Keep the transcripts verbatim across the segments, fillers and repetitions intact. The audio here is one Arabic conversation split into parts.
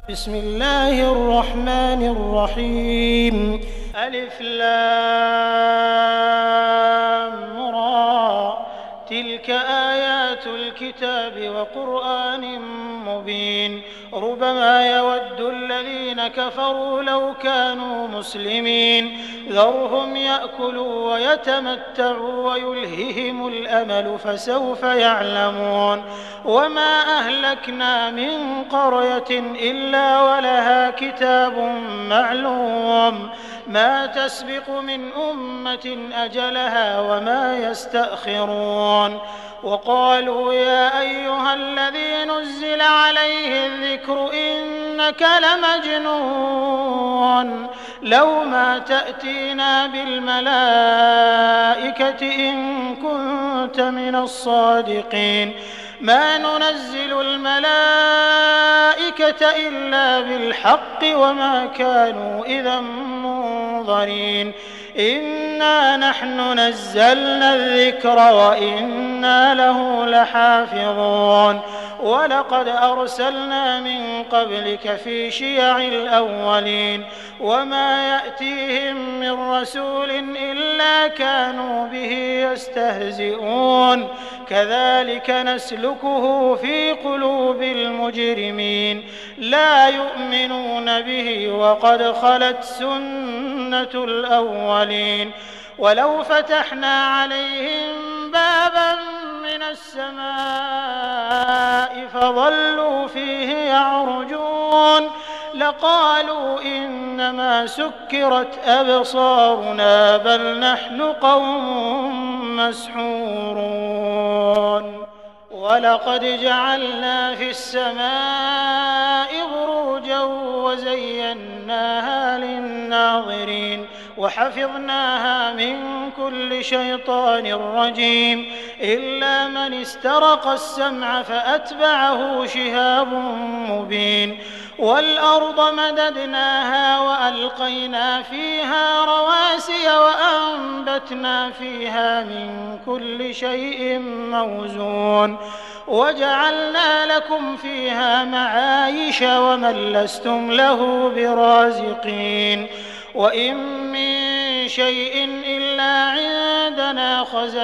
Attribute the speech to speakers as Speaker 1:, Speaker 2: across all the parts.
Speaker 1: بسم الله الرحمن الرحيم. ألف لام را تلك آيات الكتاب وقرآن مبين ربما يود الذين كفروا لو كانوا مسلمين ذرهم يأكلوا ويتمتعوا ويلههم الأمل فسوف يعلمون وما أهلكنا من قرية إلا ولها كتاب معلوم ما تسبق من أمة أجلها وما يستأخرون وقالوا يا أيها الذي نزل عليه الذكر إنك لمجنون لو ما تأتينا بالملائكة إن كنت من الصادقين ما ننزل الملائكة إلا بالحق وما كانوا إذا منظرين إنا نحن نزلنا الذكر وإنا له لحافظون ولقد أرسلنا من قبلك في شيع الأولين وما يأتيهم من رسول إلا كانوا به يستهزئون كذلك نسلكه في قلوب المجرمين لا يؤمنون به وقد خلت سنة الأولين ولو فتحنا عليهم بابا من السماء فظلوا فيه يعرجون لقالوا إنما سكرت أبصارنا بل نحن قوم مسحورون ولقد جعلنا في السماء بروجا وزيناها للناظرين وحفظناها من كل شيطان رجيم إلا من استرق السمع فأتبعه شهاب مبين والأرض مددناها وألقينا فيها رواسي وأنبتنا فيها من كل شيء موزون وجعلنا لكم فيها معايش ومن لستم له برازقين وإن من شيء إلا عندنا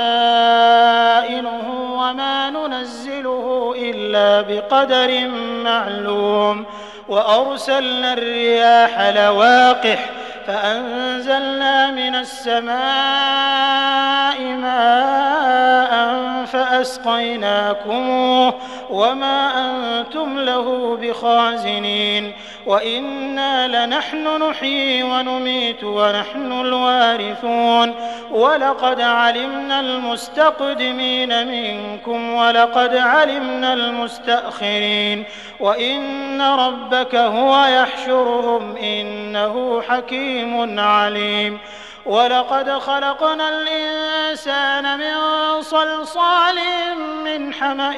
Speaker 1: خزائنه وما ننزله إلا بقدر معلوم وأرسلنا الرياح لواقح فأنزلنا من السماء ماء فأسقيناكموه وما أنتم له بخازنين وإنا لنحن نحيي ونميت ونحن الوارثون ولقد علمنا المستقدمين منكم ولقد علمنا المستأخرين وإن ربك هو يحشرهم إنه حكيم عليم ولقد خلقنا الإنسان من صلصال من حمأ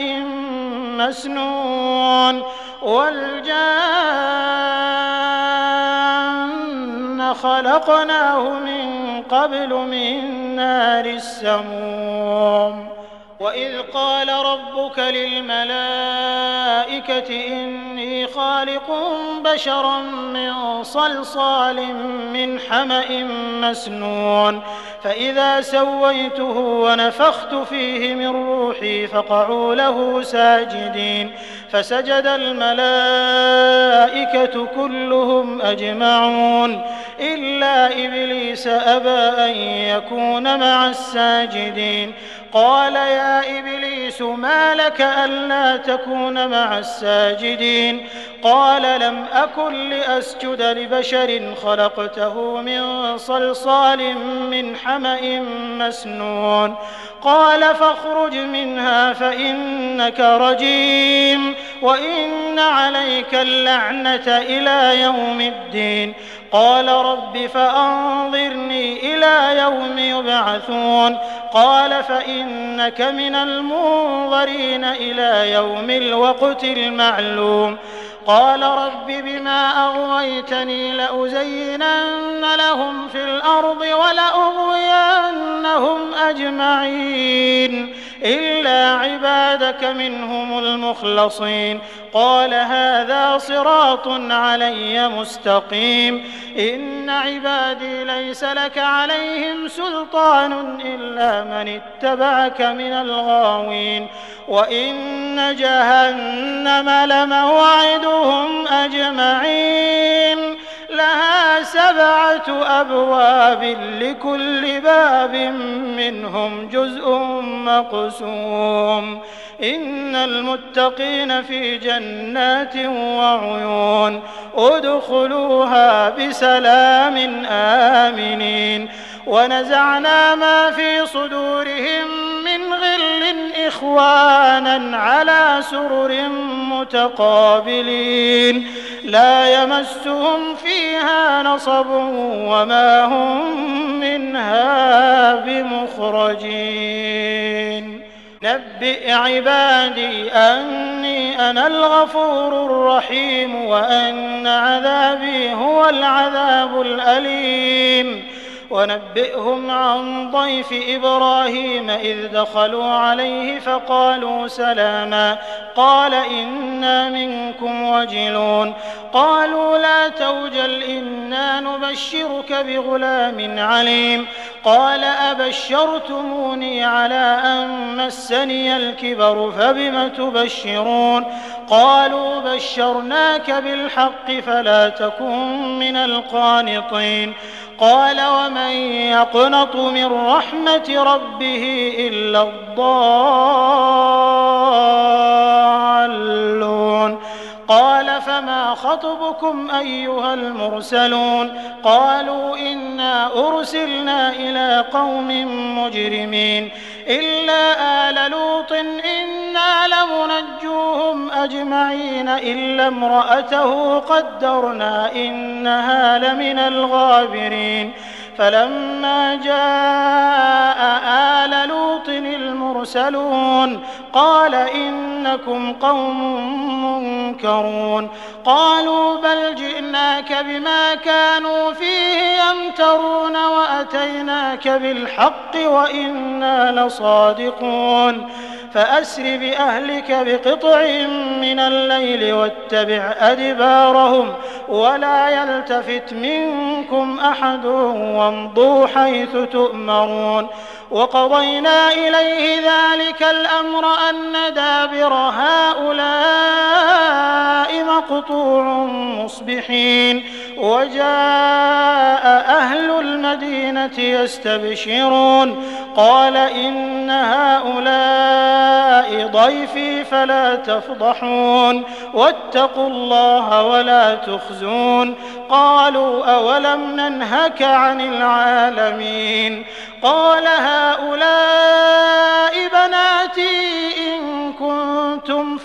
Speaker 1: مسنون والجان خلقناه من قبل من نار السموم وإذ قال ربك للملائكة إني خالق بشرا من صلصال من حمأ مسنون فإذا سويته ونفخت فيه من روحي فقعوا له ساجدين فسجد الملائكة كلهم أجمعون إلا إبليس أبى أن يكون مع الساجدين قال يا إبليس ما لك ألا تكون مع الساجدين قال لم أكن لأسجد لبشر خلقته من صلصال من حمأ مسنون قال فاخرج منها فإنك رجيم وإن عليك اللعنة إلى يوم الدين قال رب فأنظرني إلى يوم يبعثون قال فإنك من المنظرين إلى يوم الوقت المعلوم قال رب بما أغويتني لأزينن لهم في الأرض ولأغوينهم أجمعين إلا عبادك منهم المخلصين قال هذا صراط علي مستقيم إن عبادي ليس لك عليهم سلطان إلا من اتبعك من الغاوين وإن جهنم لموعدهم أجمعين لها سبعة أبواب لكل باب منهم جزء مقسوم إن المتقين في جنات وعيون ادخلوها بسلام آمنين ونزعنا ما في صدورهم من غل إخوانا على سرر متقابلين لا يمسهم فيها نصب وما هم منها بمخرجين نبئ عبادي أني أنا الغفور الرحيم وأن عذابي هو العذاب الأليم ونبئهم عن ضيف إبراهيم إذ دخلوا عليه فقالوا سلاما قال إنا منكم وجلون قالوا لا توجل إنا نبشرك بغلام عليم قال أبشرتموني على أن مسني الكبر فبم تبشرون قالوا بشرناك بالحق فلا تكن من القانطين قال ومن يقنط من رحمة ربه إلا الضالون قال فما خطبكم أيها المرسلون قالوا إنا أرسلنا إلى قوم مجرمين إلا آل لوط إنا لمنجوهم أجمعين إلا امرأته قدرنا إنها لمن الغابرين فلما جاء آل لوط المرسلون قال إنكم قوم منكرون قالوا بل جئناك بما كانوا فيه يمترون وأتيناك بالحق وإنا لصادقون فأسر بأهلك بقطع من الليل واتبع أدبارهم ولا يلتفت منكم أحد وامضوا حيث تؤمرون وقضينا إليه ذلك الأمر أن دابر هؤلاء مقطوع مصبحين وجاء أهل المدينة يستبشرون قال إن هؤلاء ضيفي فلا تفضحون واتقوا الله ولا تخزون قالوا أولم ننهك عن العالمين قال هؤلاء بناتي إن كنتم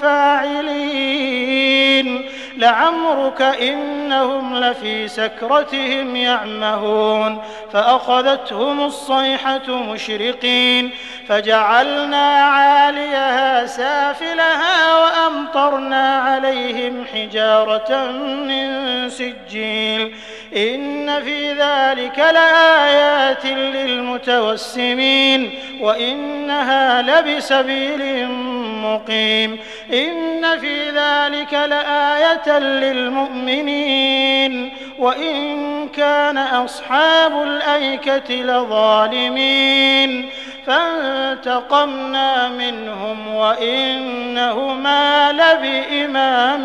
Speaker 1: فاعلين لعمرك إنهم لفي سكرتهم يعمهون فأخذتهم الصيحة مشرقين فجعلنا عاليها سافلها وأمطرنا عليهم حجارة من سجيل إن في ذلك لآيات للمتوسمين وإنها لبسبيل مقيم إن في ذلك لآية للمؤمنين وإن كان أصحاب الأيكة لظالمين فانتقمنا منهم وإنهما لبإمام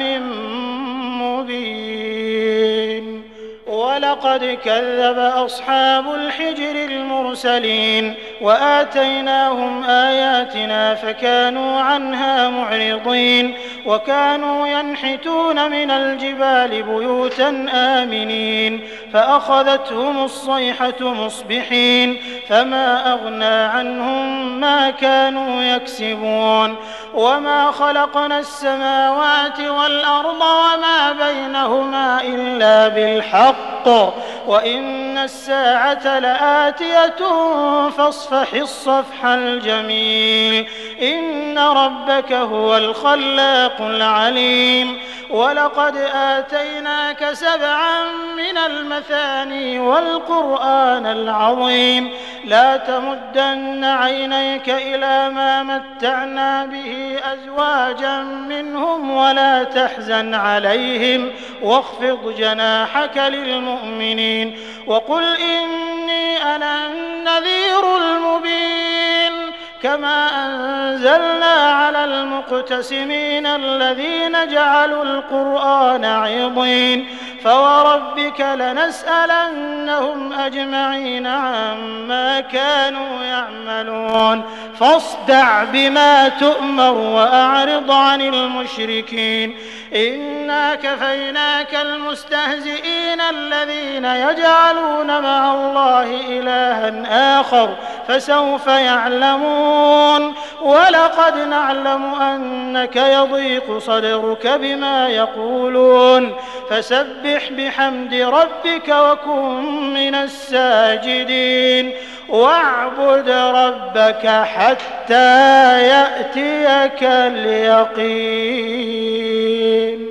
Speaker 1: مبين ولقد كذب أصحاب الحجر المرسلين وآتيناهم آياتنا فكانوا عنها معرضين وكانوا ينحتون من الجبال بيوتا آمنين فأخذتهم الصيحة مصبحين فما أغنى عنهم ما كانوا يكسبون وما خلقنا السماوات والأرض وما بينهما إلا بالحق وإن الساعة لآتية فاصفح الصفح الجميل إن ربك هو الخلاق العليم ولقد آتيناك سبعا من المثاني والقرآن العظيم لا تمدن عينيك إلى ما متعنا به أزواجا منهم ولا تحزن عليهم واخفض جناحك للمؤمنين وقل إني أنا النذير المبين كما أنزلنا على المقتسمين الذين جعلوا القرآن عضين فوربك لنسألنهم أجمعين عما كانوا يعملون فاصدع بما تؤمر وأعرض عن المشركين إنا كفيناك المستهزئين الذين يجعلون مع الله إلها آخر فسوف يعلمون ولقد نعلم أنك يضيق صدرك بما يقولون فسبح بحمد ربك وكن من الساجدين واعبد ربك حتى يأتيك اليقين.